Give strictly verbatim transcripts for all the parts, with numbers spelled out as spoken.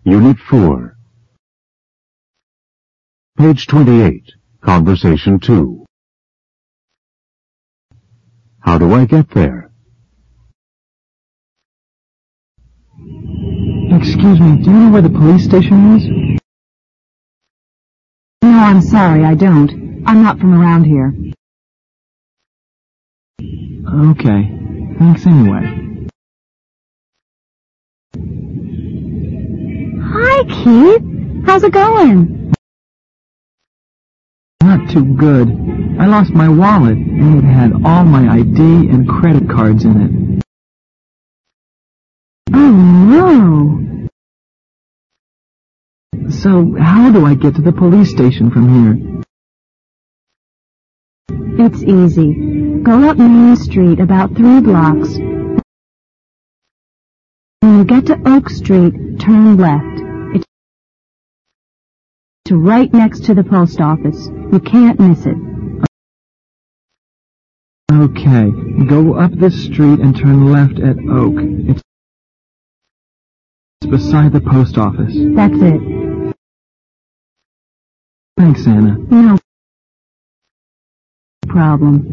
Unit four. Page twenty-eight, Conversation two. How do I get there? Excuse me, do you know where the police station is? No, I'm sorry, I don't. I'm not from around here. Okay, thanks anyway. Hi, Keith. How's it going? Not too good. I lost my wallet, and it had all my I D and credit cards in it. Oh, no. So, how do I get to the police station from here? It's easy. Go up Main Street about three blocks. When you get to Oak Street, turn left. It's right next to the post office. You can't miss it. Okay, go up this street and turn left at Oak. It's beside the post office. That's it. Thanks, Anna. No problem.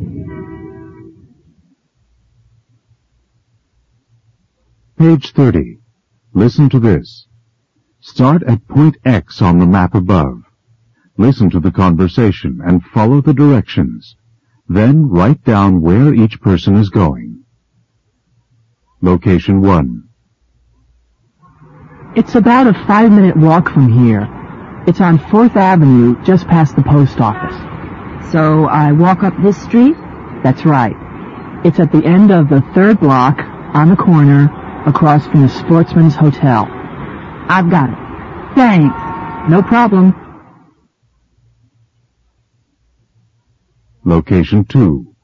Page thirty. Listen to this. Start at point X on the map above. Listen to the conversation and follow the directions. Then write down where each person is going. Location one. It's about a five-minute walk from here. It's on fourth Avenue, just past the post office. So I walk up this street? That's right. It's at the end of the third block, on the corner, across from the Sportsman's Hotel. I've got it. Thanks. No problem. Location two.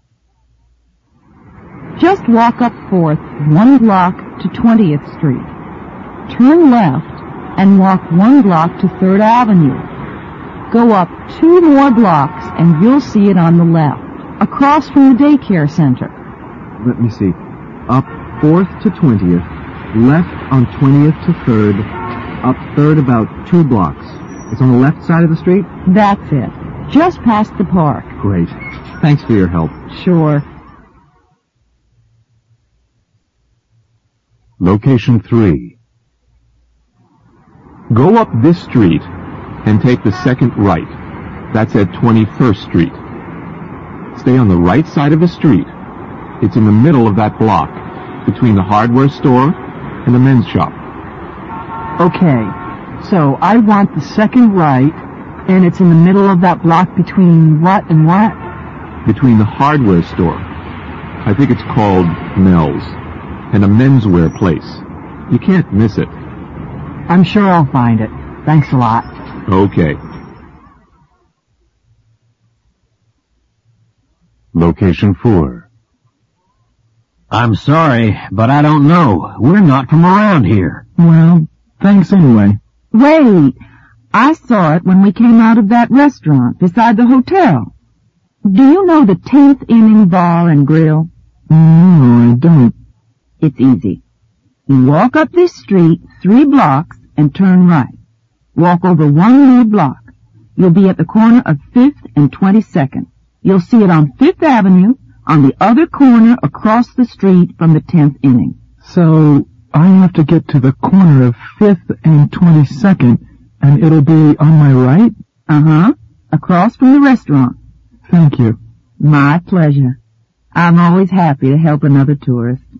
Just walk up fourth, one block to twentieth Street. Turn left and walk one block to third Avenue. Go up two more blocks and you'll see it on the left, across from the daycare center. Let me see. Up fourth to twentieth, left on twentieth to third, up third about two blocks. It's on the left side of the street? That's it. Just past the park. Great. Thanks for your help. Sure. Location three. Go up this street and take the second right. That's at twenty-first Street. Stay on the right side of the street. It's in the middle of that block, between the hardware store and the men's shop. Okay, so I want the second right, and it's in the middle of that block between what and what? Between the hardware store, I think it's called Mel's, and a menswear place. You can't miss it. I'm sure I'll find it. Thanks a lot. Okay. Location four. I'm sorry, but I don't know. We're not from around here. Well, thanks anyway. Wait. I saw it when we came out of that restaurant beside the hotel. Do you know the tenth Inning Bar and Grill? No, I don't. It's easy. You walk up this street three blocks and turn right. Walk over one more block. You'll be at the corner of fifth and twenty-second. You'll see it on fifth Avenue, on the other corner across the street from the tenth Inning. So, I have to get to the corner of fifth and twenty-second, and it'll be on my right? Uh-huh. Across from the restaurant. Thank you. My pleasure. I'm always happy to help another tourist.